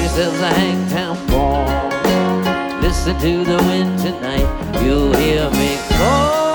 says Hangtown Fall. Listen to the wind tonight, you'll hear me call.